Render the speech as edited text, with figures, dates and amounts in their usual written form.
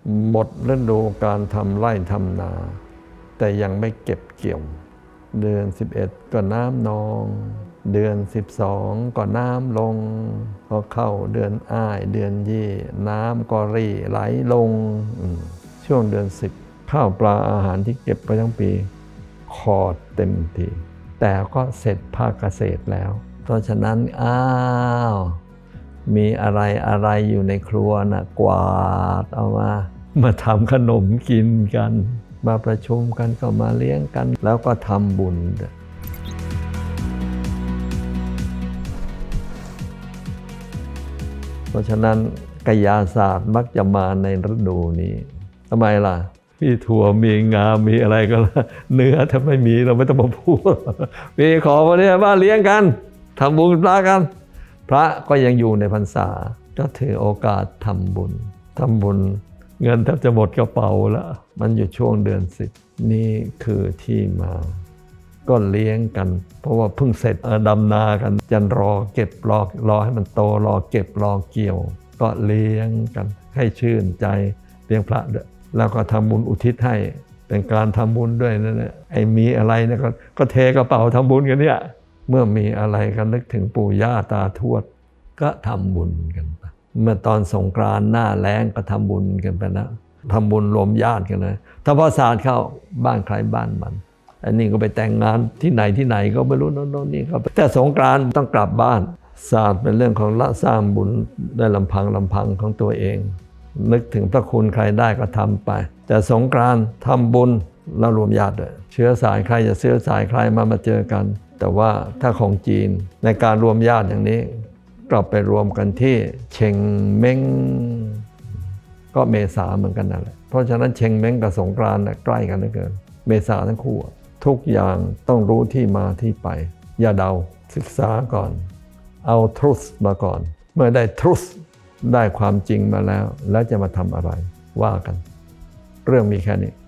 หมดฤดูการทำไร่ทำนาแต่ยังไม่เก็บเกี่ยวเดือน11ก็น้ำนองเดือน12ก็น้ำลงพอเข้าเดือนอ้ายเดือนยี่น้ำก็รีไหลลงช่วงเดือน10ข้าวปลาอาหารที่เก็บไปทั้งปีขอดเต็มทีแต่ก็เสร็จภาคเกษตรแล้วเพราะฉะนั้นมีอะไรอยู่ในครัวน่ะกวาดเอามาทำขนมกินกันมาประชุมกันก็มาเลี้ยงกันแล้วก็ทำบุญเพราะฉะนั้นกายศาสตร์มักจะมาในฤดูนี้ทำไมล่ะมีถั่วมีงามีอะไรก็แล้วเนื้อถ้าไม่มีเราไม่ต้องมาพูดมีขอวันนี้ว่าเลี้ยงกันทำบุญพระกันพระก็ยังอยู่ในพรรษาก็ถือโอกาสทำบุญเงินแทบจะหมดกระเป๋าแล้วมันอยู่ช่วงเดือน10นี่คือที่มาก็เลี้ยงกันเพราะว่าเพิ่งเสร็จดำนากันจันรอเก็บรอให้มันโตรอเก็บรอเกี่ยวก็เลี้ยงกันให้ชื่นใจเลี้ยงพระด้วยแล้วก็ทำบุญอุทิศให้เป็นการทำบุญด้วยนั่นแหละไอ้มีอะไรเนี่ยก็เทกระเป๋าทำบุญกันเนี่ยเมื่อมีอะไรก็นึกถึงปู่ย่าตาทวดก็ทำบุญกันไปเมื่อตอนสงกรานต์หน้าแล้งก็ทำบุญกันไปแล้วทำบุญรวมญาติกันเลยถ้าพอศาสตร์เข้าบ้านใครบ้านมันอันนี้ก็ไปแต่งงานที่ไหนก็ไม่รู้โน่นนี่ก็แต่สงกรานต์ต้องกลับบ้านศาสตร์เป็นเรื่องของละสร้างบุญได้ลำพังของตัวเองนึกถึงพระคุณใครได้ก็ทำไปแต่สงกรานต์ทำบุญแล้วรวมญาติด้วยเชื้อสายใครจะเชื้อสายใครมาเจอกันแต่ว่าถ้าของจีนในการรวมญาติอย่างนี้กลับไปรวมกันที่เชงเม้งก็เมษาเหมือนกันนั่นแหละเพราะฉะนั้นเชงเม้งกับสงกรานต์ใกล้กันเหลือเกินเมษาทั้งคู่ทุกอย่างต้องรู้ที่มาที่ไปอย่าเดาศึกษาก่อนเอาทรูธมาก่อนเมื่อได้ทรูธได้ความจริงมาแล้วจะมาทำอะไรว่ากันเรื่องมีแค่นี้